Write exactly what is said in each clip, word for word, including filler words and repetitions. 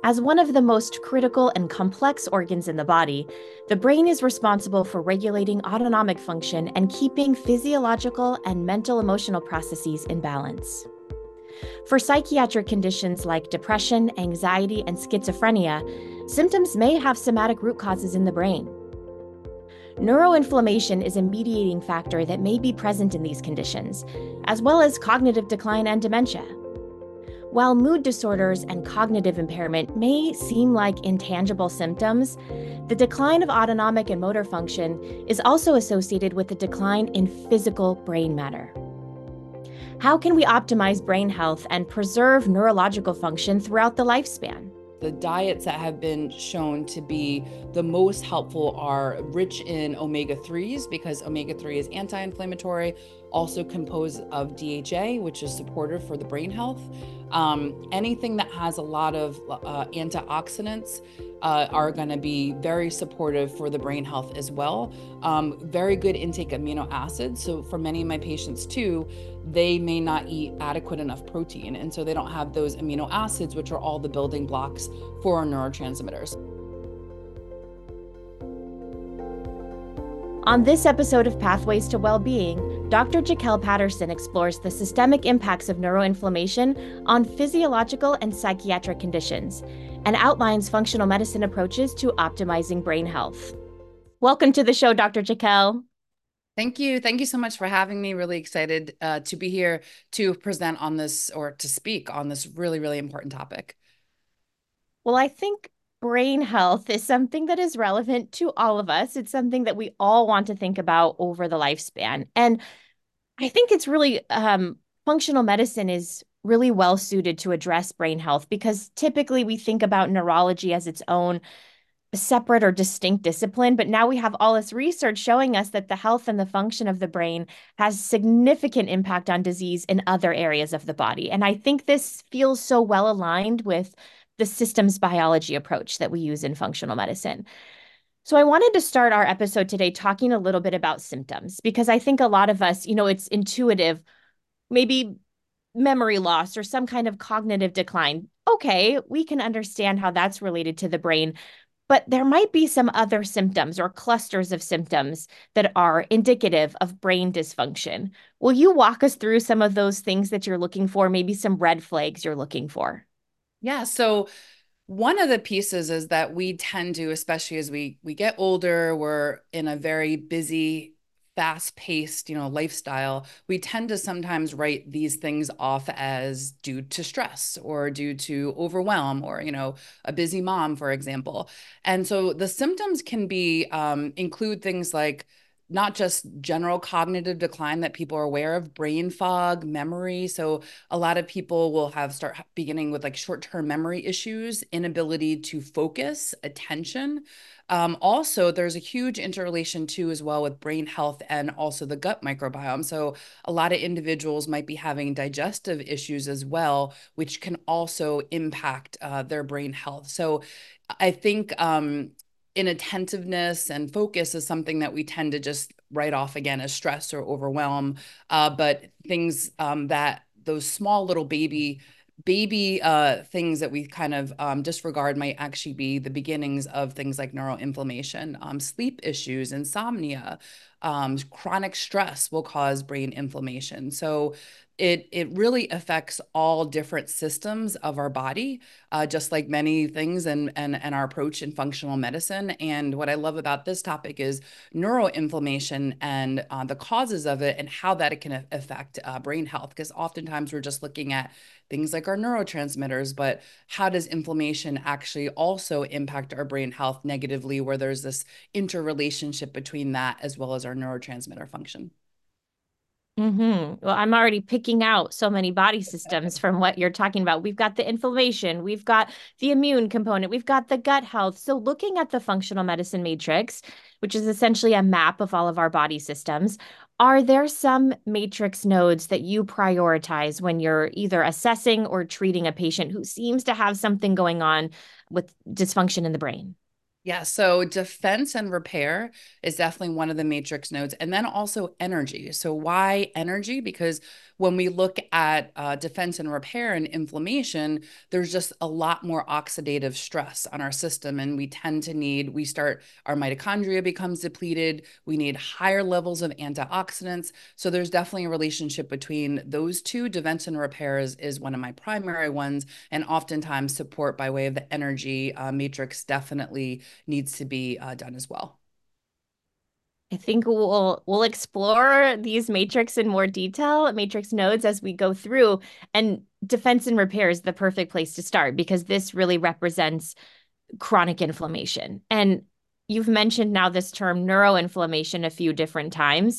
As one of the most critical and complex organs in the body, the brain is responsible for regulating autonomic function and keeping physiological and mental emotional processes in balance. For psychiatric conditions like depression, anxiety, and schizophrenia, symptoms may have somatic root causes in the brain. Neuroinflammation is a mediating factor that may be present in these conditions, as well as cognitive decline and dementia. While mood disorders and cognitive impairment may seem like intangible symptoms, the decline of autonomic and motor function is also associated with a decline in physical brain matter. How can we optimize brain health and preserve neurological function throughout the lifespan? The diets that have been shown to be the most helpful are rich in omega threes because omega three is anti-inflammatory, also composed of D H A, which is supportive for the brain health. Um, anything that has a lot of uh, antioxidants uh, are going to be very supportive for the brain health as well. Um, very good intake of amino acids. So for many of my patients too, they may not eat adequate enough protein. And so they don't have those amino acids, which are all the building blocks for our neurotransmitters. On this episode of Pathways to Wellbeing, Doctor Jaquel Patterson explores the systemic impacts of neuroinflammation on physiological and psychiatric conditions and outlines functional medicine approaches to optimizing brain health. Welcome to the show, Doctor Jaquel. Thank you. Thank you so much for having me. Really excited uh, to be here to present on this or to speak on this really, really important topic. Well, I think brain health is something that is relevant to all of us. It's something that we all want to think about over the lifespan. And I think it's really um, functional medicine is really well suited to address brain health because typically we think about neurology as its own separate or distinct discipline. But now we have all this research showing us that the health and the function of the brain has significant impact on disease in other areas of the body. And I think this feels so well aligned with the systems biology approach that we use in functional medicine. So I wanted to start our episode today talking a little bit about symptoms because I think a lot of us, you know, it's intuitive, maybe memory loss or some kind of cognitive decline. Okay, we can understand how that's related to the brain, but there might be some other symptoms or clusters of symptoms that are indicative of brain dysfunction. Will you walk us through some of those things that you're looking for, maybe some red flags you're looking for? Yeah. So one of the pieces is that we tend to, especially as we we get older, we're in a very busy, fast-paced, you know, lifestyle. We tend to sometimes write these things off as due to stress or due to overwhelm or, you know, a busy mom, for example. And so the symptoms can be um, include things like not just general cognitive decline that people are aware of, brain fog, memory. So a lot of people will have start beginning with like short-term memory issues, inability to focus, attention. Um, also, there's a huge interrelation too as well with brain health and also the gut microbiome. So a lot of individuals might be having digestive issues as well, which can also impact uh, their brain health. So I think um, inattentiveness and focus is something that we tend to just write off again as stress or overwhelm. Uh, but things um, that those small little baby baby uh, things that we kind of um, disregard might actually be the beginnings of things like neuroinflammation, um, sleep issues, insomnia, um, chronic stress will cause brain inflammation. So it it really affects all different systems of our body, uh, just like many things and and and our approach in functional medicine. And what I love about this topic is neuroinflammation and uh, the causes of it and how that it can affect uh, brain health. Because oftentimes we're just looking at things like our neurotransmitters, but how does inflammation actually also impact our brain health negatively, where there's this interrelationship between that as well as our neurotransmitter function? Mm-hmm. Well, I'm already picking out so many body systems from what you're talking about. We've got the inflammation, we've got the immune component, we've got the gut health. So, looking at the functional medicine matrix, which is essentially a map of all of our body systems, are there some matrix nodes that you prioritize when you're either assessing or treating a patient who seems to have something going on with dysfunction in the brain? Yeah, so defense and repair is definitely one of the matrix nodes. And then also energy. So, why energy? Because when we look at uh, defense and repair and inflammation, there's just a lot more oxidative stress on our system. And we tend to need, we start, our mitochondria becomes depleted. We need higher levels of antioxidants. So, there's definitely a relationship between those two. Defense and repair is, is one of my primary ones. And oftentimes, support by way of the energy uh, matrix definitely needs to be uh, done as well. I think we'll we'll explore these matrix in more detail, matrix nodes as we go through. And defense and repair is the perfect place to start because this really represents chronic inflammation. And you've mentioned now this term neuroinflammation a few different times.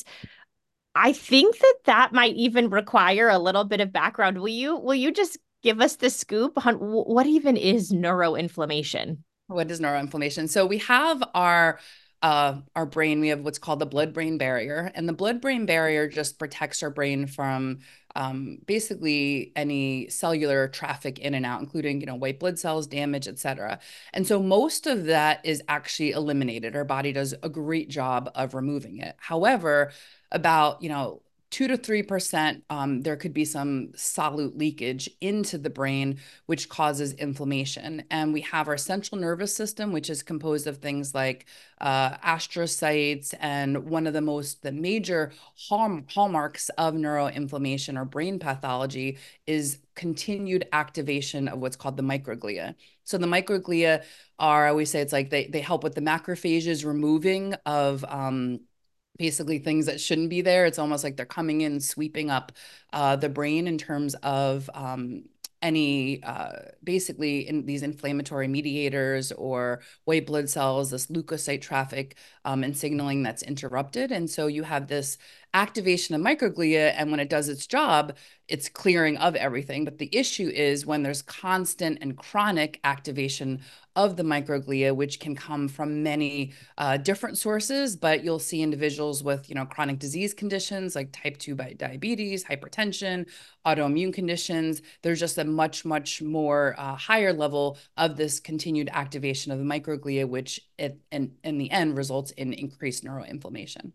I think that that might even require a little bit of background. Will you will you just give us the scoop on what even is neuroinflammation? What is neuroinflammation? So we have our uh, our brain. We have what's called the blood-brain barrier, and the blood-brain barrier just protects our brain from um, basically any cellular traffic in and out, including you know white blood cells, damage, et cetera. And so most of that is actually eliminated. Our body does a great job of removing it. However, about you know two to three percent, um, there could be some solute leakage into the brain, which causes inflammation. And we have our central nervous system, which is composed of things like uh, astrocytes. And one of the most, the major hall, hallmarks of neuroinflammation or brain pathology is continued activation of what's called the microglia. So the microglia are, I always say it's like they, they help with the macrophages removing of um, basically things that shouldn't be there. It's almost like they're coming in, sweeping up uh, the brain in terms of um, any uh, basically in these inflammatory mediators or white blood cells, this leukocyte traffic um, and signaling that's interrupted. And so you have this activation of microglia, and when it does its job, it's clearing of everything. But the issue is when there's constant and chronic activation of the microglia, which can come from many uh, different sources, but you'll see individuals with, you know, chronic disease conditions like type two diabetes, hypertension, autoimmune conditions. There's just a much, much more uh, higher level of this continued activation of the microglia, which it, in, in the end results in increased neuroinflammation.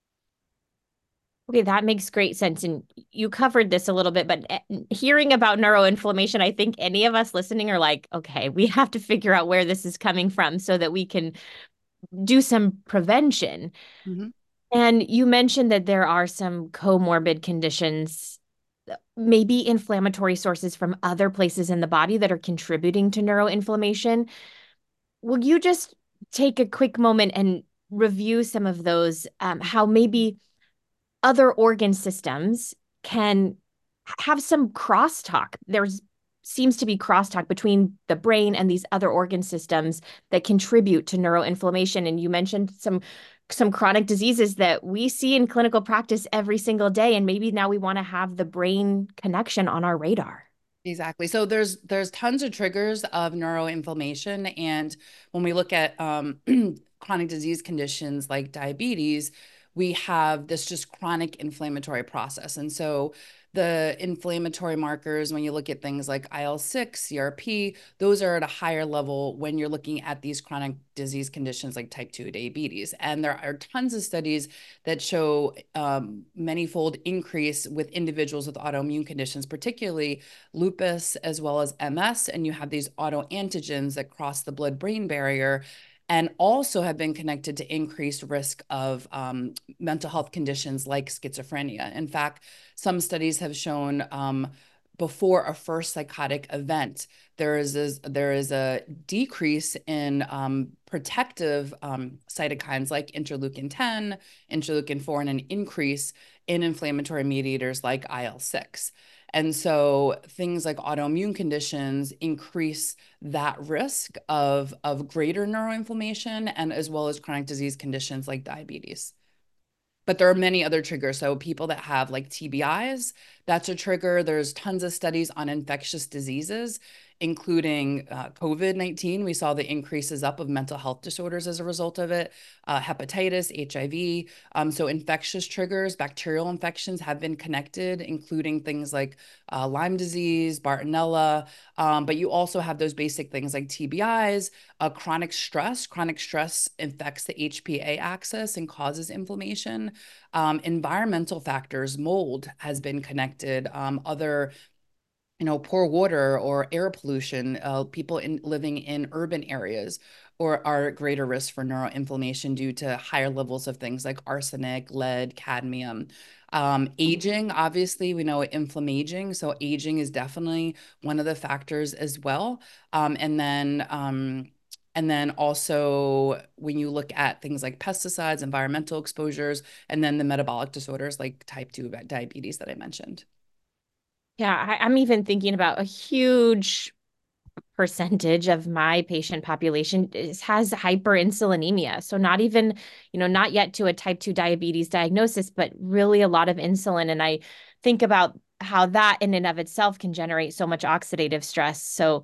Okay, that makes great sense. And you covered this a little bit, but eh, hearing about neuroinflammation, I think any of us listening are like, okay, we have to figure out where this is coming from so that we can do some prevention. Mhm. And you mentioned that there are some comorbid conditions, maybe inflammatory sources from other places in the body that are contributing to neuroinflammation. Will you just take a quick moment and review some of those, um, how maybe other organ systems can have some crosstalk. There's seems to be crosstalk between the brain and these other organ systems that contribute to neuroinflammation. And you mentioned some some chronic diseases that we see in clinical practice every single day. And maybe now we want to have the brain connection on our radar. Exactly. So there's there's tons of triggers of neuroinflammation, and when we look at um, chronic disease conditions like diabetes, we have this just chronic inflammatory process. And so the inflammatory markers, when you look at things like I L six, C R P, those are at a higher level when you're looking at these chronic disease conditions like type two diabetes. And there are tons of studies that show um, manyfold increase with individuals with autoimmune conditions, particularly lupus as well as M S, and you have these autoantigens that cross the blood-brain barrier and also have been connected to increased risk of um, mental health conditions like schizophrenia. In fact, some studies have shown um, before a first psychotic event, there is a, there is a decrease in um, protective um, cytokines like interleukin ten, interleukin four, and an increase in inflammatory mediators like I L six. And so things like autoimmune conditions increase that risk of, of greater neuroinflammation and as well as chronic disease conditions like diabetes. But there are many other triggers. So people that have like T B Is, that's a trigger. There's tons of studies on infectious diseases including uh, COVID nineteen. We saw the increases up of mental health disorders as a result of it, uh, hepatitis, H I V. Um, so infectious triggers, bacterial infections have been connected, including things like uh, Lyme disease, Bartonella. Um, but you also have those basic things like T B Is, uh, chronic stress. Chronic stress infects the H P A axis and causes inflammation. Um, environmental factors, mold has been connected. Um, other you know, poor water or air pollution, uh, people in living in urban areas or are at greater risk for neuroinflammation due to higher levels of things like arsenic, lead, cadmium. Um, aging, obviously, we know inflammaging. So aging is definitely one of the factors as well. Um, and then um, and then also when you look at things like pesticides, environmental exposures, and then the metabolic disorders like type two diabetes that I mentioned. Yeah, I, I'm even thinking about a huge percentage of my patient population is, has hyperinsulinemia. So not even, you know, not yet to a type two diabetes diagnosis, but really a lot of insulin. And I think about how that in and of itself can generate so much oxidative stress. So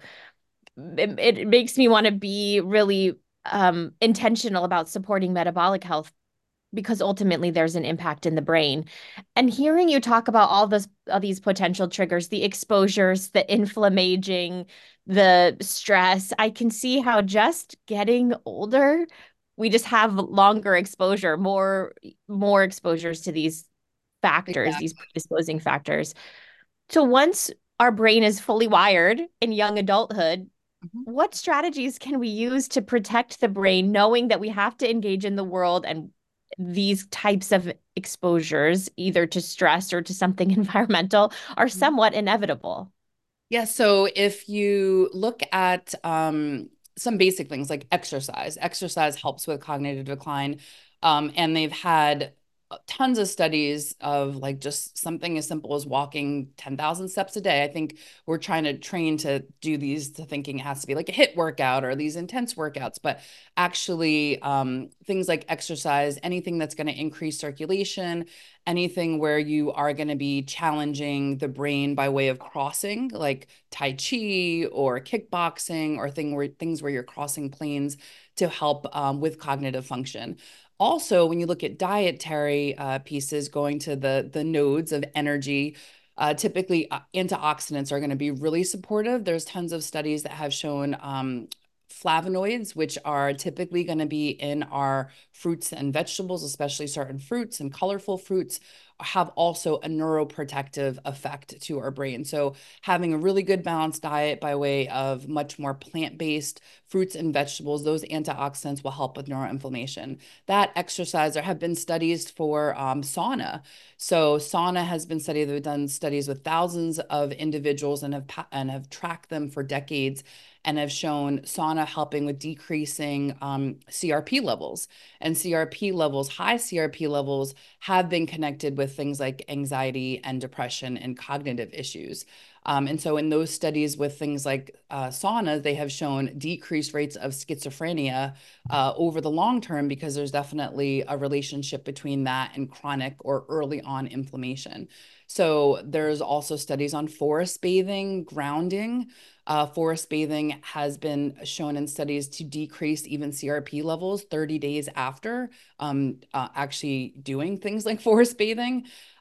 it, it makes me want to be really um, intentional about supporting metabolic health because ultimately there's an impact in the brain. And hearing you talk about all this, all these potential triggers, the exposures, the inflammaging, the stress, I can see how just getting older, we just have longer exposure, more more exposures to these factors, these Exactly. predisposing factors. So once our brain is fully wired in young adulthood, Mhm. what strategies can we use to protect the brain, knowing that we have to engage in the world and these types of exposures, either to stress or to something environmental, are somewhat inevitable? Yeah, so if you look at um, some basic things like exercise, exercise helps with cognitive decline. Um, and they've had uh, tons of studies of like just something as simple as walking ten thousand steps a day. I think we're trying to train to do these to thinking it has to be like a HIIT workout or these intense workouts, but actually um, things like exercise, anything that's going to increase circulation, anything where you are going to be challenging the brain by way of crossing, like Tai Chi or kickboxing or thing where, things where you're crossing planes to help um, with cognitive function. Also, when you look at dietary uh, pieces, going to the the nodes of energy, uh, typically uh, antioxidants are going to be really supportive. There's tons of studies that have shown um, flavonoids, which are typically going to be in our fruits and vegetables, especially certain fruits and colorful fruits, have also a neuroprotective effect to our brain. So, having a really good balanced diet by way of much more plant based fruits and vegetables, those antioxidants will help with neuroinflammation. That exercise, there have been studies for um, sauna. So, sauna has been studied. They've done studies with thousands of individuals and have and have tracked them for decades and have shown sauna helping with decreasing um, C R P levels. And C R P levels, high C R P levels, have been connected with things like anxiety and depression and cognitive issues. Um, and so, in those studies with things like uh, sauna, they have shown decreased rates of schizophrenia uh, over the long term because there's definitely a relationship between that and chronic or early on inflammation. So, there's also studies on forest bathing, grounding. Uh, forest bathing has been shown in studies to decrease even C R P levels thirty days after um, uh, actually doing things like forest bathing.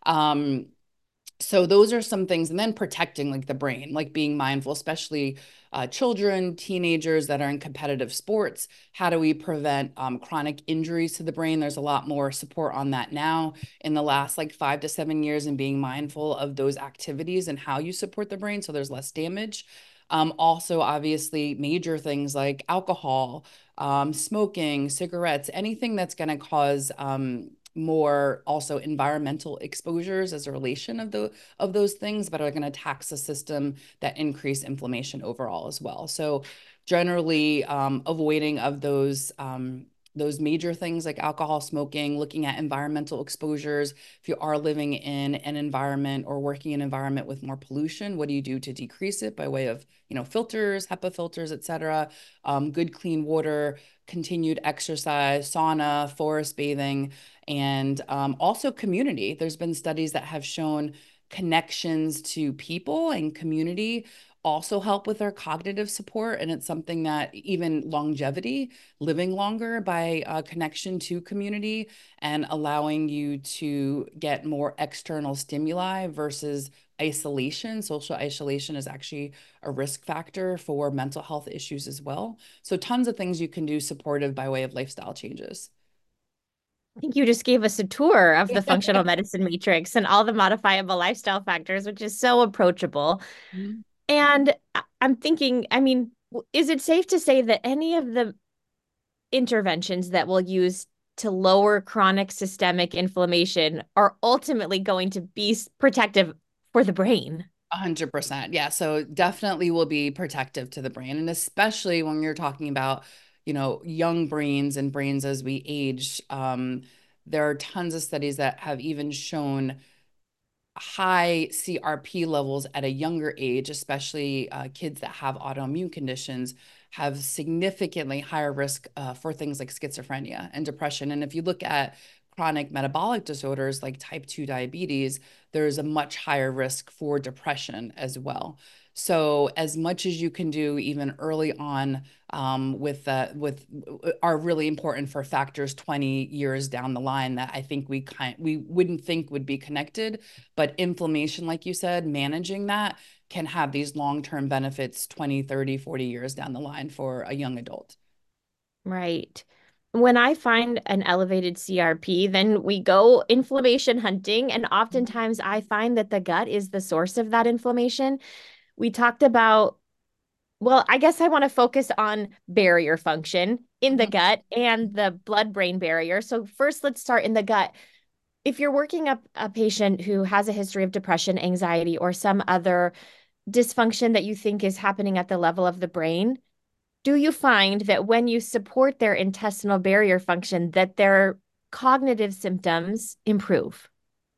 Um, so those are some things, and then protecting like the brain, like being mindful, especially uh, children, teenagers that are in competitive sports. How do we prevent um, chronic injuries to the brain? There's a lot more support on that now in the last like five to seven years, and being mindful of those activities and how you support the brain so there's less damage. Um, also, obviously, major things like alcohol, um, smoking, cigarettes, anything that's going to cause um, more also environmental exposures as a relation of the of those things, but are going to tax the system that increase inflammation overall as well. So generally um, avoiding of those um, those major things like alcohol, smoking, looking at environmental exposures. If you are living in an environment or working in an environment with more pollution, what do you do to decrease it by way of, you know, filters, HEPA filters, et cetera, um, good clean water, continued exercise, sauna, forest bathing, and um, also community. There's been studies that have shown connections to people and community also help with our cognitive support. And it's something that even longevity, living longer by uh, connection to community and allowing you to get more external stimuli versus isolation. Social isolation is actually a risk factor for mental health issues as well. So, tons of things you can do supportive by way of lifestyle changes. I think you just gave us a tour of the functional medicine matrix and all the modifiable lifestyle factors, which is so approachable. Mhm. And I- I'm thinking, I mean, w- is it safe to say that any of the interventions that we'll use to lower chronic systemic inflammation are ultimately going to be s- protective for the brain? A hundred percent. Yeah. So definitely will be protective to the brain. And especially when you're talking about, you know, young brains and brains as we age, um, there are tons of studies that have even shown high C R P levels at a younger age, especially uh, kids that have autoimmune conditions, have significantly higher risk uh, for things like schizophrenia and depression. And if you look at chronic metabolic disorders like type two diabetes, there's a much higher risk for depression as well. So as much as you can do even early on um, with uh, with are really important for factors twenty years down the line that I think we kind we wouldn't think would be connected, but inflammation, like you said, managing that can have these long-term benefits twenty, thirty, forty years down the line for a young adult. Right. When I find an elevated C R P, then we go inflammation hunting. And oftentimes I find that the gut is the source of that inflammation. We talked about, well, I guess I want to focus on barrier function in the Mhm. gut and the blood-brain barrier. So first, let's start in the gut. If you're working up a patient who has a history of depression, anxiety, or some other dysfunction that you think is happening at the level of the brain, do you find that when you support their intestinal barrier function, that their cognitive symptoms improve?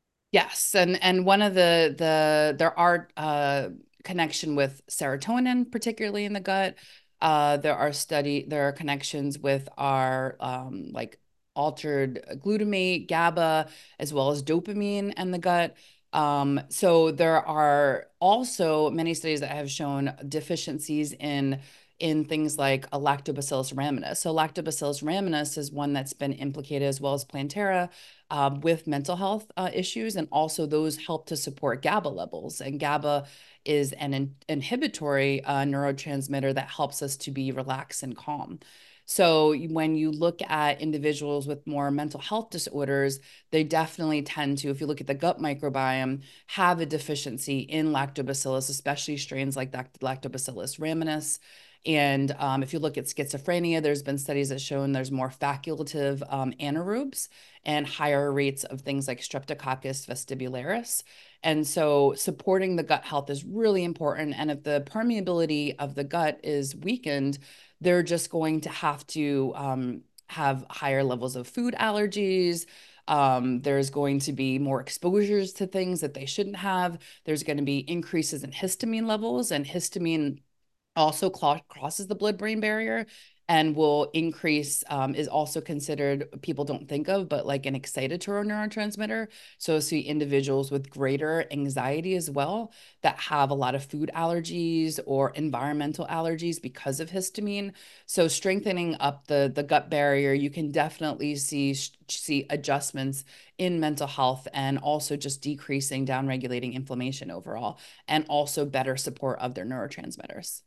Yes, and and one of the the there are uh connection with serotonin, particularly in the gut. Uh, there are study there are connections with our um like altered glutamate, GABA, as well as dopamine in the gut. Um, so there are also many studies that have shown deficiencies in in things like a lactobacillus rhamnus. So lactobacillus rhamnus is one that's been implicated as well as Plantera um, with mental health uh, issues, and also those help to support GABA levels. And GABA is an in inhibitory uh, neurotransmitter that helps us to be relaxed and calm. So when you look at individuals with more mental health disorders, they definitely tend to, if you look at the gut microbiome, have a deficiency in lactobacillus, especially strains like lactobacillus rhamnus. And um, if you look at schizophrenia, there's been studies that shown there's more facultative um, anaerobes and higher rates of things like Streptococcus vestibularis. And so supporting the gut health is really important. And if the permeability of the gut is weakened, they're just going to have to um, have higher levels of food allergies. Um, there's going to be more exposures to things that they shouldn't have. There's going to be increases in histamine levels, and histamine also crosses the blood-brain barrier and will increase, um, is also considered, people don't think of, but like an excitatory neurotransmitter. So see individuals with greater anxiety as well that have a lot of food allergies or environmental allergies because of histamine. So strengthening up the, the gut barrier, you can definitely see, see adjustments in mental health, and also just decreasing, downregulating inflammation overall, and also better support of their neurotransmitters.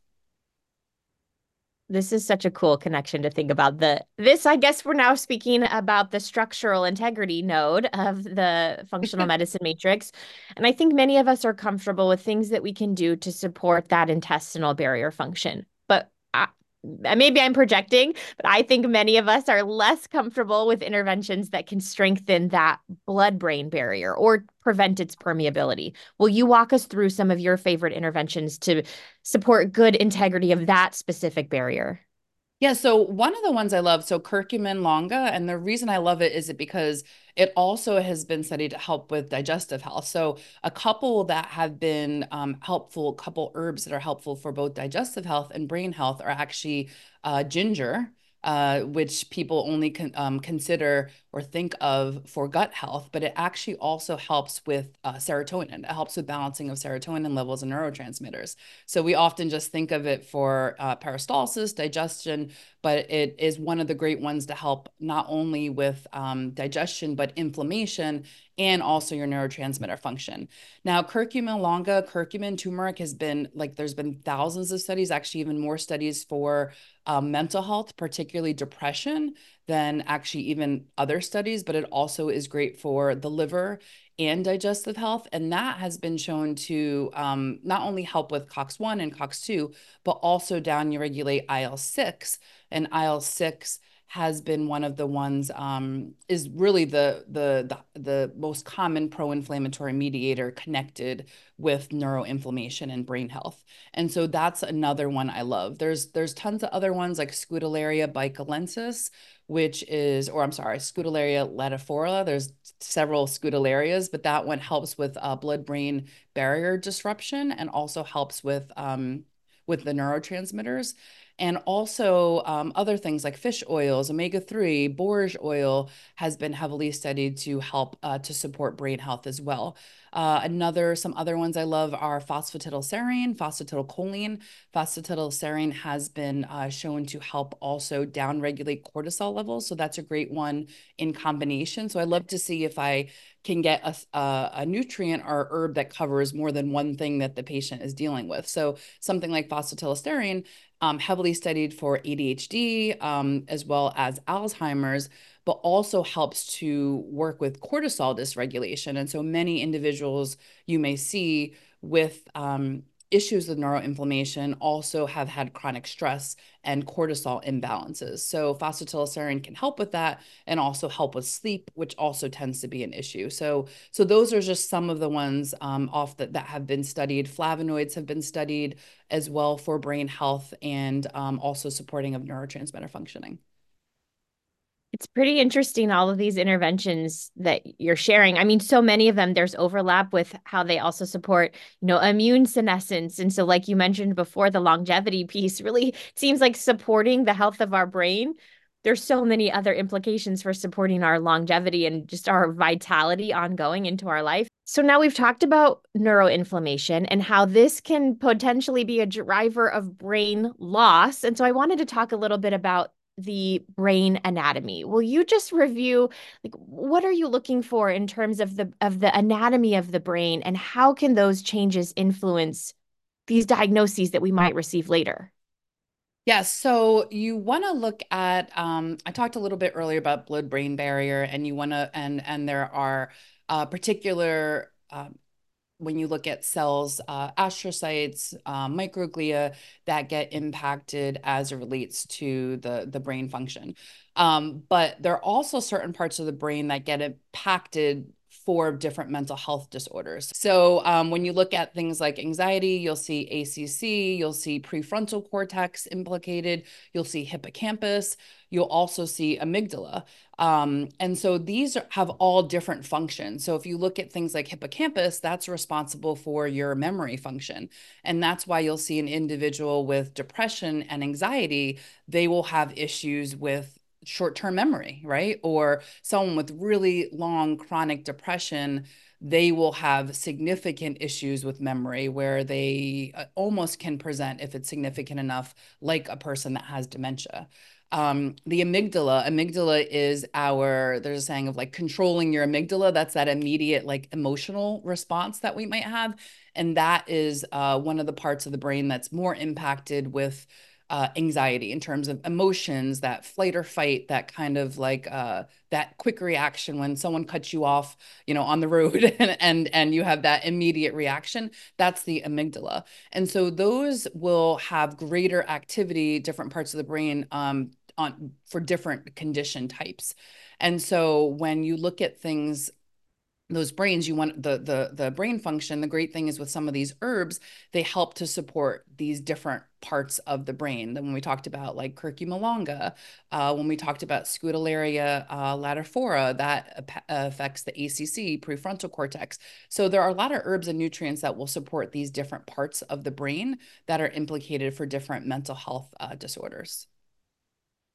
This is such a cool connection to think about. The this, I guess we're now speaking about the structural integrity node of the functional medicine matrix. And I think many of us are comfortable with things that we can do to support that intestinal barrier function. But I, maybe I'm projecting, but I think many of us are less comfortable with interventions that can strengthen that blood-brain barrier or prevent its permeability. Will you walk us through some of your favorite interventions to support good integrity of that specific barrier? Yeah, so one of the ones I love, so curcumin longa, and the reason I love it is it because it also has been studied to help with digestive health. So a couple that have been um, helpful, couple herbs that are helpful for both digestive health and brain health are actually uh, ginger. uh, which people only con um, consider or think of for gut health, but it actually also helps with uh, serotonin. It helps with balancing of serotonin levels and neurotransmitters. So we often just think of it for uh, peristalsis, digestion, but it is one of the great ones to help not only with um, digestion, but inflammation and also your neurotransmitter function. Now, curcumin longa, curcumin, turmeric has been like, there's been thousands of studies, actually even more studies for um, mental health, particularly depression, than actually even other studies, but it also is great for the liver and digestive health. And that has been shown to um, not only help with COX one and COX two, but also downregulate I L six. And I L six has been one of the ones um, is really the, the the the most common pro-inflammatory mediator connected with neuroinflammation and brain health. And so that's another one I love. There's there's tons of other ones like Scutellaria bicalensis, which is, or I'm sorry, Scutellaria latifolia. There's several Scutellarias, but that one helps with uh, blood-brain barrier disruption and also helps with um, with the neurotransmitters. And also um, other things like fish oils, omega three, borage oil has been heavily studied to help uh, to support brain health as well. Uh, another, some other ones I love are phosphatidylserine, phosphatidylcholine. Phosphatidylserine has been uh, shown to help also downregulate cortisol levels. So that's a great one in combination. So I love to see if I can get a, a, a nutrient or herb that covers more than one thing that the patient is dealing with. So something like phosphatidylserine, um, heavily studied for A D H D um, as well as Alzheimer's, but also helps to work with cortisol dysregulation. And so many individuals you may see with um, issues with neuroinflammation also have had chronic stress and cortisol imbalances. So phosphatidylserine can help with that and also help with sleep, which also tends to be an issue. So, so those are just some of the ones um, off that, that have been studied. Flavonoids have been studied as well for brain health and um, also supporting of neurotransmitter functioning. It's pretty interesting, all of these interventions that you're sharing. I mean, so many of them, there's overlap with how they also support, you know, immune senescence. And so, like you mentioned before, the longevity piece really seems like supporting the health of our brain. There's so many other implications for supporting our longevity and just our vitality ongoing into our life. So now we've talked about neuroinflammation and how this can potentially be a driver of brain loss. And so I wanted to talk a little bit about the brain anatomy. Will you just review, like, what are you looking for in terms of the of the anatomy of the brain, and how can those changes influence these diagnoses that we might receive later? Yes, so you want to look at um, I talked a little bit earlier about blood-brain barrier, and you want to and and there are uh, particular um, when you look at cells, uh, astrocytes, uh, microglia that get impacted as it relates to the, the brain function. Um, but there are also certain parts of the brain that get impacted for different mental health disorders. So um, when you look at things like anxiety, you'll see A C C, you'll see prefrontal cortex implicated, you'll see hippocampus, you'll also see amygdala. Um, and so these have all different functions. So if you look at things like hippocampus, that's responsible for your memory function. And that's why you'll see an individual with depression and anxiety, they will have issues with short-term memory, right? Or someone with really long chronic depression, they will have significant issues with memory where they uh, almost can present, if it's significant enough, like a person that has dementia. Um, the amygdala, amygdala is our, there's a saying of like controlling your amygdala. That's that immediate like emotional response that we might have. And that is uh, one of the parts of the brain that's more impacted with uh, anxiety in terms of emotions, that flight or fight, that kind of like uh, that quick reaction when someone cuts you off, you know, on the road and, and and you have that immediate reaction. That's the amygdala. And so those will have greater activity, different parts of the brain um, on for different condition types. And so when you look at things, those brains, you want the the the brain function. The great thing is with some of these herbs, they help to support these different parts of the brain. Then when we talked about like curcuma longa, uh, when we talked about Scutellaria uh, latifolia, that affects the A C C, prefrontal cortex. So there are a lot of herbs and nutrients that will support these different parts of the brain that are implicated for different mental health uh, disorders.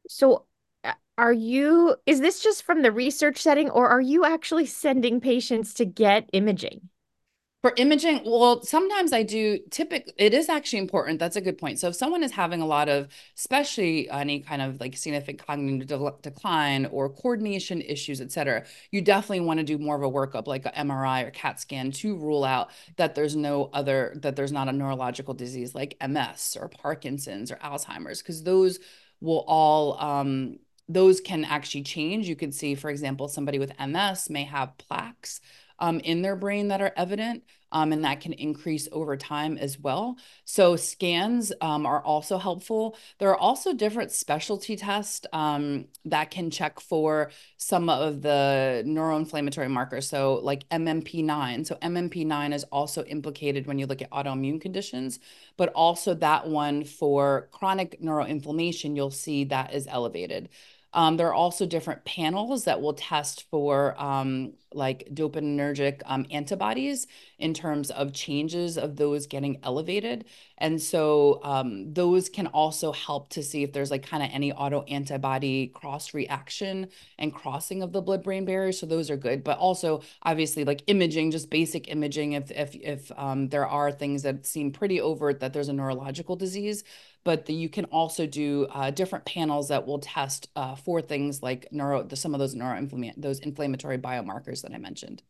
So, uh, are you, is this just from the research setting, or are you actually sending patients to get imaging? For imaging, well, sometimes I do typically, it is actually important. That's a good point. So if someone is having a lot of, especially any kind of like significant cognitive de decline or coordination issues, et cetera, you definitely want to do more of a workup like an M R I or CAT scan to rule out that there's no other, that there's not a neurological disease like M S or Parkinson's or Alzheimer's, because those will all, um, those can actually change. You could see, for example, somebody with M S may have plaques um, in their brain that are evident, um, and that can increase over time as well. So scans um, are also helpful. There are also different specialty tests um, that can check for some of the neuroinflammatory markers. So like M M P nine. So M M P nine is also implicated when you look at autoimmune conditions, but also that one for chronic neuroinflammation, you'll see that is elevated. Um, there are also different panels that will test for um, like dopaminergic um, antibodies in terms of changes of those getting elevated. And so um, those can also help to see if there's like kind of any autoantibody cross reaction and crossing of the blood-brain barrier. So those are good. But also obviously like imaging, just basic imaging, if if if um, there are things that seem pretty overt that there's a neurological disease, but the, you can also do uh, different panels that will test uh, for things like neuro, the, some of those neuroinflammatory, those inflammatory biomarkers that I mentioned.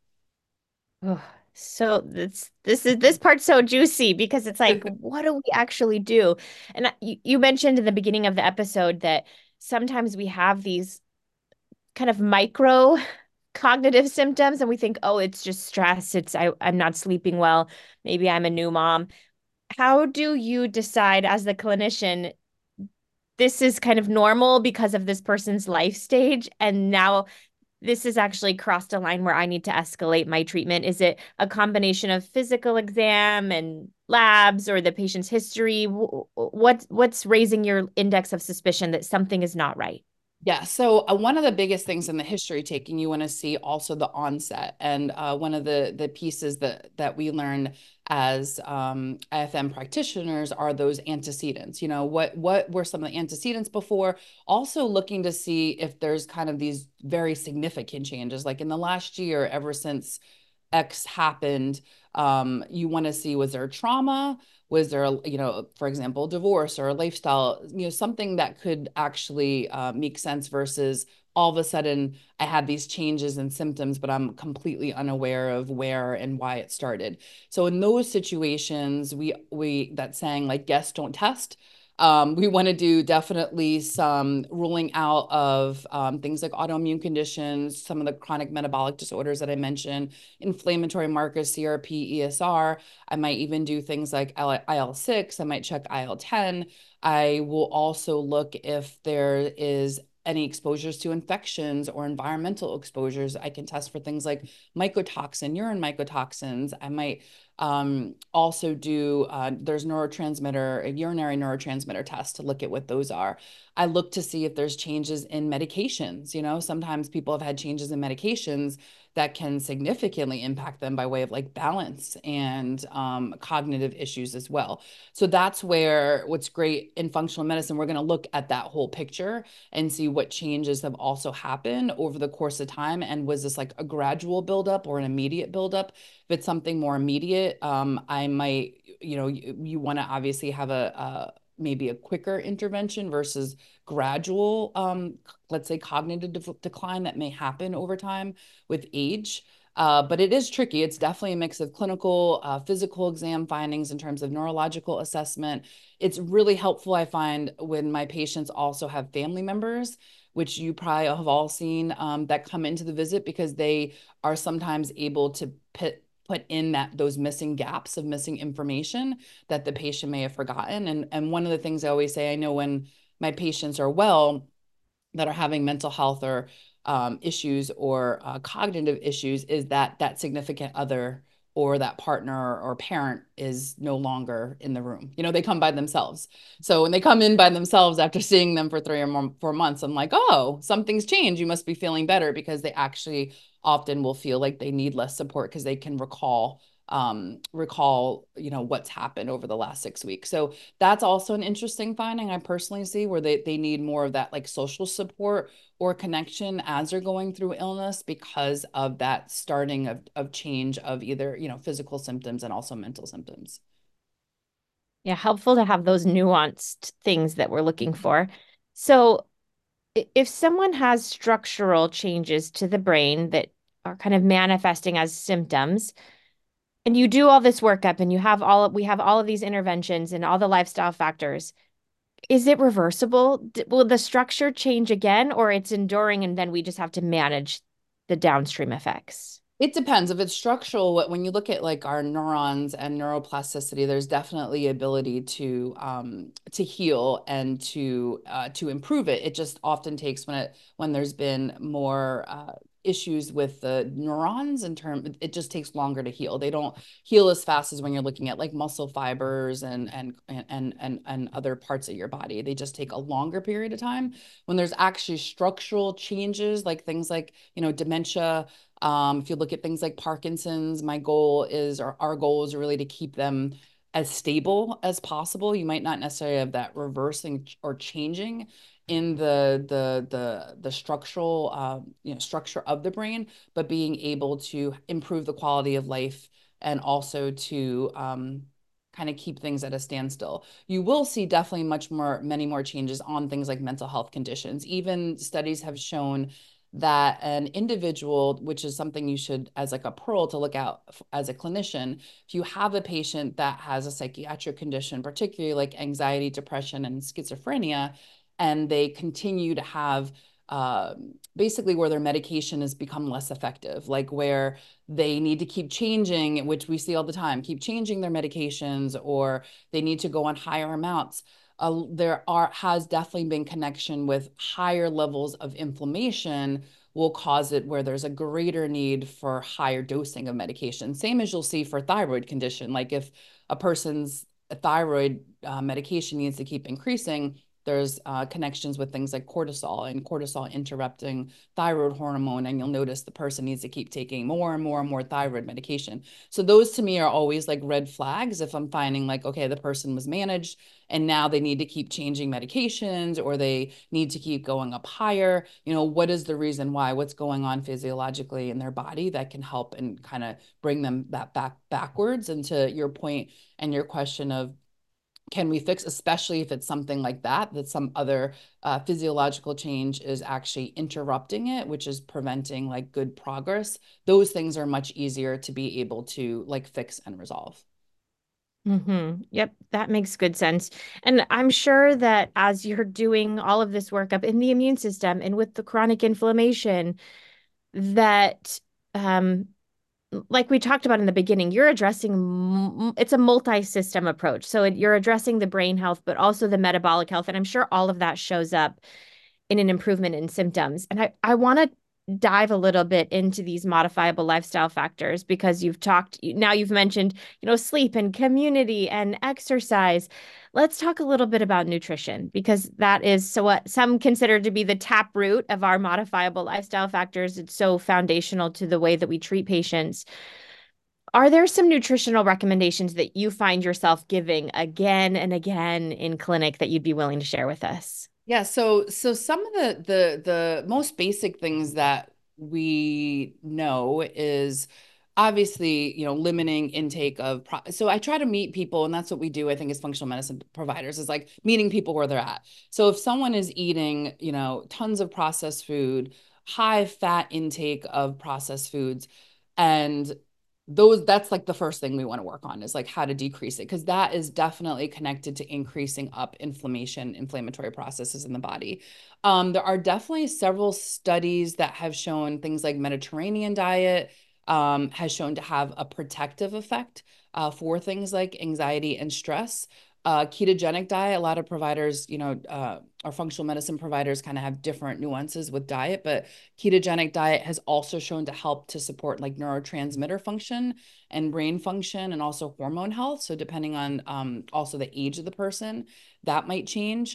Oh, so this this is this part's so juicy because it's like, what do we actually do? And I- you, you mentioned in the beginning of the episode that sometimes we have these kind of micro cognitive symptoms and we think, oh, it's just stress. It's I, I'm not sleeping well. Maybe I'm a new mom. How do you decide as the clinician, this is kind of normal because of this person's life stage, and now this is actually crossed a line where I need to escalate my treatment? Is it a combination of physical exam and labs or the patient's history? What what's raising your index of suspicion that something is not right? Yeah, so uh, one of the biggest things in the history taking, you want to see also the onset, and uh, one of the the pieces that that we learn as um, I F M practitioners are those antecedents. You know, what what were some of the antecedents before? Also looking to see if there's kind of these very significant changes, like in the last year, ever since X happened, um, you want to see, was there trauma? Was there, you know, for example, divorce or a lifestyle, you know, something that could actually uh, make sense versus all of a sudden I had these changes and symptoms, but I'm completely unaware of where and why it started. So in those situations, we we that saying like guess don't test. Um, we want to do definitely some ruling out of um, things like autoimmune conditions, some of the chronic metabolic disorders that I mentioned, inflammatory markers, C R P, E S R. I might even do things like I L six. I might check I L ten. I will also look if there is any exposures to infections or environmental exposures. I can test for things like mycotoxin, urine mycotoxins. I might um, also do, uh, there's neurotransmitter, a urinary neurotransmitter test to look at what those are. I look to see if there's changes in medications. You know, sometimes people have had changes in medications that can significantly impact them by way of like balance and um, cognitive issues as well. So that's where what's great in functional medicine, we're going to look at that whole picture and see what changes have also happened over the course of time. And was this like a gradual buildup or an immediate buildup? If it's something more immediate, um, I might, you know, you, you want to obviously have a, a maybe a quicker intervention versus gradual, um, let's say cognitive de decline that may happen over time with age. Uh, but it is tricky. It's definitely a mix of clinical, uh, physical exam findings in terms of neurological assessment. It's really helpful, I find, when my patients also have family members, which you probably have all seen, um, that come into the visit because they are sometimes able to put put in that those missing gaps of missing information that the patient may have forgotten. And and one of the things I always say, I know when my patients are well, that are having mental health or um, issues or uh, cognitive issues, is that that significant other or that partner or parent is no longer in the room. You know, they come by themselves. So when they come in by themselves after seeing them for three or more four months, I'm like, oh, something's changed. You must be feeling better, because they actually often will feel like they need less support because they can recall um, recall, you know, what's happened over the last six weeks. So that's also an interesting finding I personally see where they, they need more of that like social support or connection as they're going through illness because of that starting of, of change of either, you know, physical symptoms and also mental symptoms. Yeah, helpful to have those nuanced things that we're looking for. So, if someone has structural changes to the brain that are kind of manifesting as symptoms, and you do all this workup and you have all we have all of these interventions and all the lifestyle factors, is it reversible? Will the structure change again, or it's enduring and then we just have to manage the downstream effects? It depends. If it's structural, when you look at like our neurons and neuroplasticity, there's definitely ability to um, to heal and to uh, to improve it. It just often takes when it when there's been more uh, issues with the neurons in term, it just takes longer to heal. They don't heal as fast as when you're looking at like muscle fibers and and and and and other parts of your body. They just take a longer period of time. When there's actually structural changes, like things like, you know, dementia, um, if you look at things like Parkinson's, my goal is, or our goal is really to keep them as stable as possible. You might not necessarily have that reversing or changing in the the the the structural uh, you know structure of the brain, but being able to improve the quality of life and also to um, kind of keep things at a standstill. You will see definitely much more, many more changes on things like mental health conditions. Even studies have shown that an individual, which is something you should, as like a pearl to look out as a clinician, if you have a patient that has a psychiatric condition, particularly like anxiety, depression, and schizophrenia, and they continue to have uh, basically where their medication has become less effective, like where they need to keep changing, which we see all the time, keep changing their medications, or they need to go on higher amounts. Uh, there are has definitely been connection with higher levels of inflammation will cause it where there's a greater need for higher dosing of medication. Same as you'll see for thyroid condition. Like if a person's thyroid uh, medication needs to keep increasing, there's uh, connections with things like cortisol and cortisol interrupting thyroid hormone. And you'll notice the person needs to keep taking more and more and more thyroid medication. So those to me are always like red flags if I'm finding like, okay, the person was managed and now they need to keep changing medications or they need to keep going up higher. You know, what is the reason why? What's going on physiologically in their body that can help and kind of bring them that back backwards? And to your point and your question of, can we fix, especially if it's something like that, that some other uh, physiological change is actually interrupting it, which is preventing like good progress. Those things are much easier to be able to like fix and resolve. Mm-hmm. Yep, that makes good sense. And I'm sure that as you're doing all of this workup in the immune system and with the chronic inflammation, that um, like we talked about in the beginning, you're addressing it's a multi-system approach. So it, you're addressing the brain health, but also the metabolic health. And I'm sure all of that shows up in an improvement in symptoms. And I, I want to dive a little bit into these modifiable lifestyle factors because you've talked, now you've mentioned, you know, sleep and community and exercise. Let's talk a little bit about nutrition because that is so what some consider to be the taproot of our modifiable lifestyle factors. It's so foundational to the way that we treat patients. Are there some nutritional recommendations that you find yourself giving again and again in clinic that you'd be willing to share with us? Yeah, so so some of the the the most basic things that we know is obviously, you know, limiting intake of pro so I try to meet people, and that's what we do, I think, as functional medicine providers, is like meeting people where they're at. So if someone is eating, you know, tons of processed food, high fat intake of processed foods, and those that's like the first thing we want to work on is like how to decrease it because that is definitely connected to increasing up inflammation, inflammatory processes in the body. Um, there are definitely several studies that have shown things like Mediterranean diet um, has shown to have a protective effect uh, for things like anxiety and stress. Uh, ketogenic diet, a lot of providers, you know, uh, our functional medicine providers kind of have different nuances with diet, but ketogenic diet has also shown to help to support like neurotransmitter function and brain function and also hormone health. So depending on um, also the age of the person, that might change.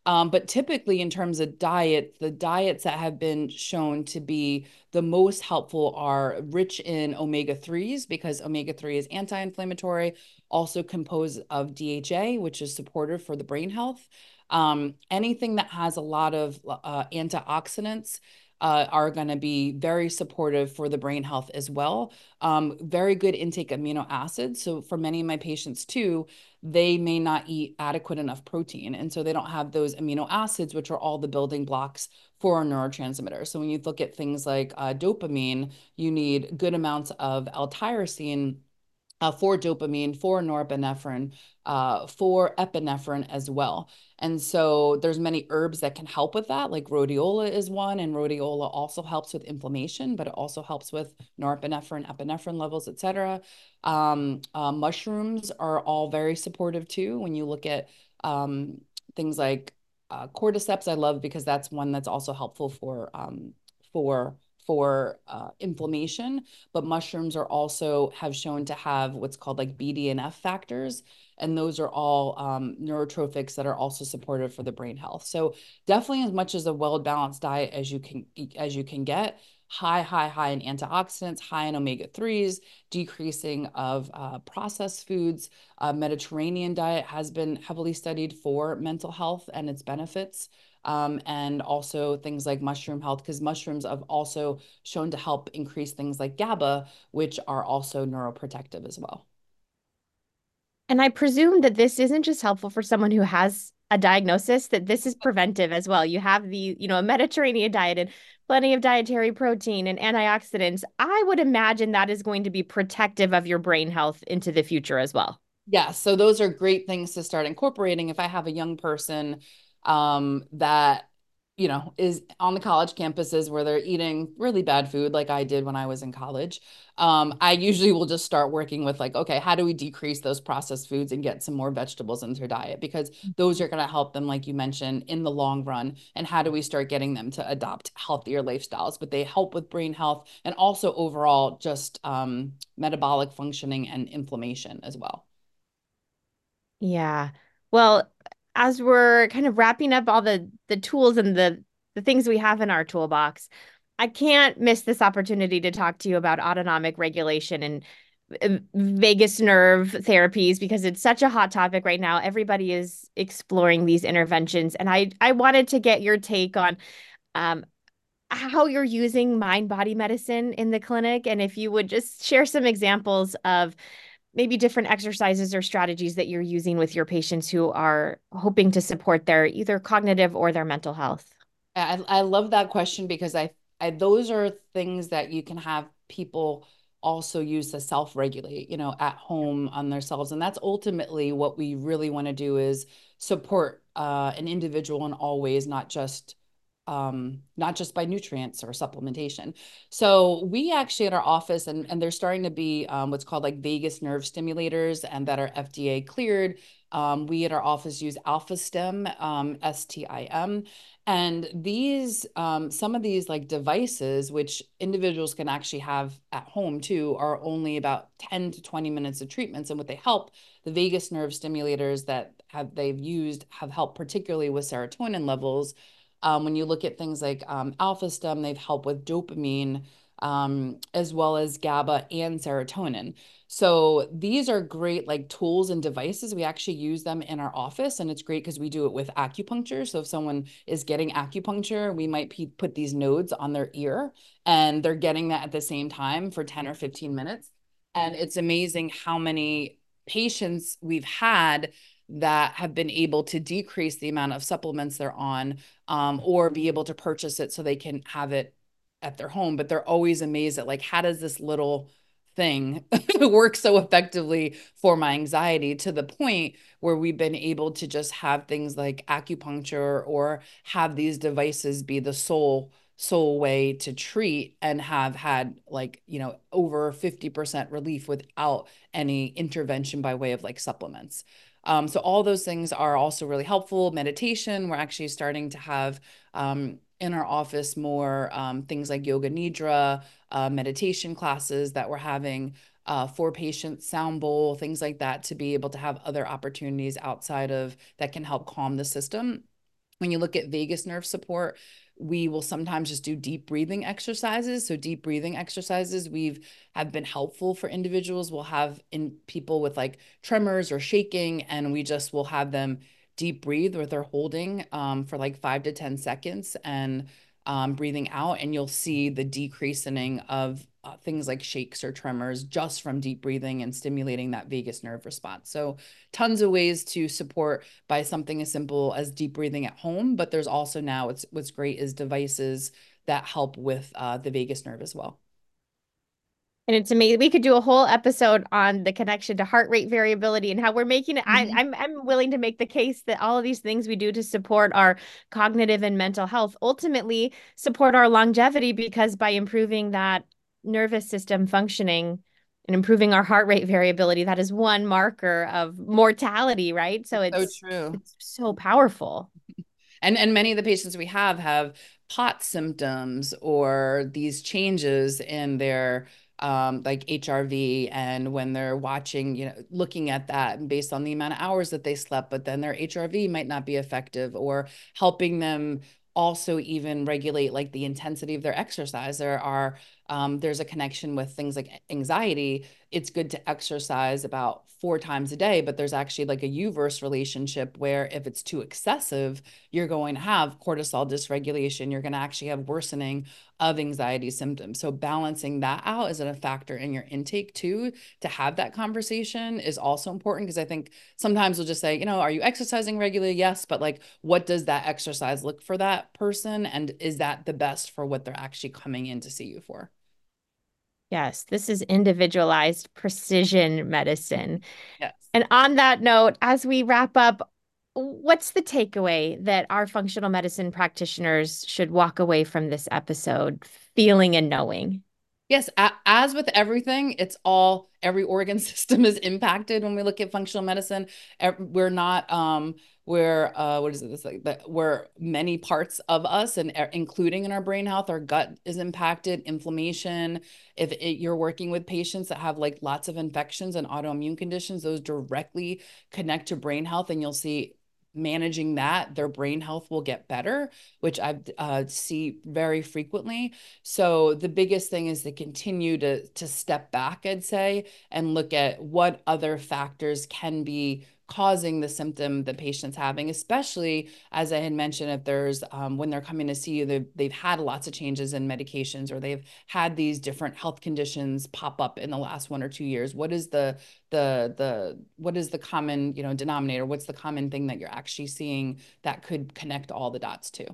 Um, but typically, in terms of diet, the diets that have been shown to be the most helpful are rich in omega threes because omega three is anti-inflammatory, also composed of D H A, which is supportive for the brain health. Um, anything that has a lot of uh, antioxidants uh, are going to be very supportive for the brain health as well. Um, very good intake of amino acids. So for many of my patients too, they may not eat adequate enough protein. And so they don't have those amino acids, which are all the building blocks for our neurotransmitters. So when you look at things like uh, dopamine, you need good amounts of L-tyrosine uh, for dopamine, for norepinephrine, uh, for epinephrine as well. And so there's many herbs that can help with that, like rhodiola is one, and rhodiola also helps with inflammation, but it also helps with norepinephrine, epinephrine levels, et cetera. Um, uh, mushrooms are all very supportive too. When you look at um, things like uh, cordyceps, I love because that's one that's also helpful for um, for for uh, inflammation, but mushrooms are also have shown to have what's called like B D N F factors. And those are all um, neurotrophics that are also supportive for the brain health. So definitely as much as a well-balanced diet as you can as you can get, high, high, high in antioxidants, high in omega threes, decreasing of uh, processed foods. Uh, Mediterranean diet has been heavily studied for mental health and its benefits. Um, and also things like mushroom health, because mushrooms have also shown to help increase things like GABA, which are also neuroprotective as well. And I presume that this isn't just helpful for someone who has a diagnosis, that this is preventive as well. You have the, you know, a Mediterranean diet and plenty of dietary protein and antioxidants. I would imagine that is going to be protective of your brain health into the future as well. Yeah, so those are great things to start incorporating. If I have a young person um, that, you know, is on the college campuses where they're eating really bad food, like I did when I was in college, um, I usually will just start working with like, okay, how do we decrease those processed foods and get some more vegetables into their diet? Because those are going to help them, like you mentioned, in the long run. And how do we start getting them to adopt healthier lifestyles? But they help with brain health and also overall just um, metabolic functioning and inflammation as well. Yeah. Well, as we're kind of wrapping up all the the tools and the the things we have in our toolbox, I can't miss this opportunity to talk to you about autonomic regulation and uh, vagus nerve therapies because it's such a hot topic right now. Everybody is exploring these interventions, and I I wanted to get your take on um, how you're using mind body medicine in the clinic, and if you would just share some examples of maybe different exercises or strategies that you're using with your patients who are hoping to support their either cognitive or their mental health. I, I love that question because I, I those are things that you can have people also use to self-regulate, you know, at home on themselves. And that's ultimately what we really want to do is support uh, an individual in all ways, not just um, not just by nutrients or supplementation. So we actually at our office, and, and there's starting to be um, what's called like vagus nerve stimulators and that are F D A cleared. Um, we at our office use AlphaStim, um, S T I M. And these, um, some of these like devices, which individuals can actually have at home too, are only about ten to twenty minutes of treatments. And what they help, the vagus nerve stimulators that have they've used have helped particularly with serotonin levels. Um, when you look at things like um, AlphaStim, they've helped with dopamine, um, as well as GABA and serotonin. So these are great like tools and devices. We actually use them in our office, and it's great because we do it with acupuncture. So if someone is getting acupuncture, we might put these nodes on their ear, and they're getting that at the same time for ten or fifteen minutes. And it's amazing how many patients we've had that have been able to decrease the amount of supplements they're on, um, or be able to purchase it so they can have it at their home. But they're always amazed at like, how does this little thing work so effectively for my anxiety, to the point where we've been able to just have things like acupuncture or have these devices be the sole sole way to treat, and have had like, you know, over fifty percent relief without any intervention by way of like supplements. Um, so all those things are also really helpful. Meditation, we're actually starting to have um, in our office more um, things like yoga nidra, uh, meditation classes that we're having uh, for patients, sound bowl, things like that, to be able to have other opportunities outside of that can help calm the system. When you look at vagus nerve support, we will sometimes just do deep breathing exercises. So deep breathing exercises we've have been helpful for individuals. We'll have in people with like tremors or shaking, and we just will have them deep breathe where they're holding um, for like five to ten seconds and um, breathing out, and you'll see the decreasing of uh, things like shakes or tremors just from deep breathing and stimulating that vagus nerve response. So tons of ways to support by something as simple as deep breathing at home, but there's also now what's what's great is devices that help with uh, the vagus nerve as well. And it's amazing. We could do a whole episode on the connection to heart rate variability and how we're making it. I, Mhm. I'm I'm willing to make the case that all of these things we do to support our cognitive and mental health ultimately support our longevity, because by improving that nervous system functioning and improving our heart rate variability, that is one marker of mortality, right? So So it's true. it's so powerful. And and many of the patients we have have POTS symptoms or these changes in their um, like H R V, and when they're watching, you know, looking at that based on the amount of hours that they slept, but then their H R V might not be effective, or helping them also even regulate like the intensity of their exercise. There are um, there's a connection with things like anxiety. It's good to exercise about four times a day, but there's actually like a U-verse relationship where if it's too excessive, you're going to have cortisol dysregulation. You're going to actually have worsening of anxiety symptoms. So balancing that out as a factor in your intake too, to have that conversation is also important, because I think sometimes we'll just say, you know, are you exercising regularly? Yes, but like, what does that exercise look for that person? And is that the best for what they're actually coming in to see you for? Yes, this is individualized precision medicine. Yes. And on that note, as we wrap up, what's the takeaway that our functional medicine practitioners should walk away from this episode feeling and knowing? Yes, a- as with everything, it's all every organ system is impacted when we look at functional medicine. Ev- We're not um we're uh what is it this like that we're many parts of us, and uh, including in our brain health, our gut is impacted, inflammation. If it, you're working with patients that have like lots of infections and autoimmune conditions, those directly connect to brain health, and you'll see managing that, their brain health will get better, which I uh, see very frequently. So the biggest thing is to continue to to step back, I'd say, and look at what other factors can be causing the symptom the patient's having, especially as I had mentioned, if there's um, when they're coming to see you, they've, they've had lots of changes in medications, or they've had these different health conditions pop up in the last one or two years. What is the the the what is the common, you know, denominator? What's the common thing that you're actually seeing that could connect all the dots to?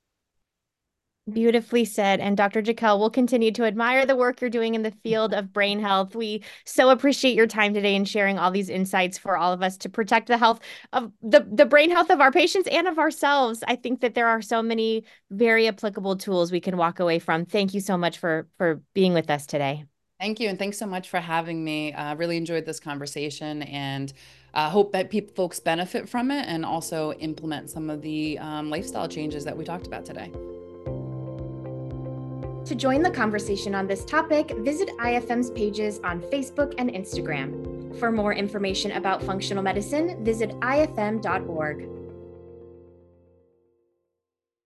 Beautifully said. And Doctor Jekyll, we'll continue to admire the work you're doing in the field of brain health. We so appreciate your time today and sharing all these insights for all of us to protect the health of the, the brain health of our patients and of ourselves. I think that there are so many very applicable tools we can walk away from. Thank you so much for for being with us today. Thank you, and thanks so much for having me. I uh, really enjoyed this conversation, and uh, hope that people, folks benefit from it, and also implement some of the um, lifestyle changes that we talked about today. To join the conversation on this topic, visit I F M's pages on Facebook and Instagram. For more information about functional medicine, visit I F M dot org.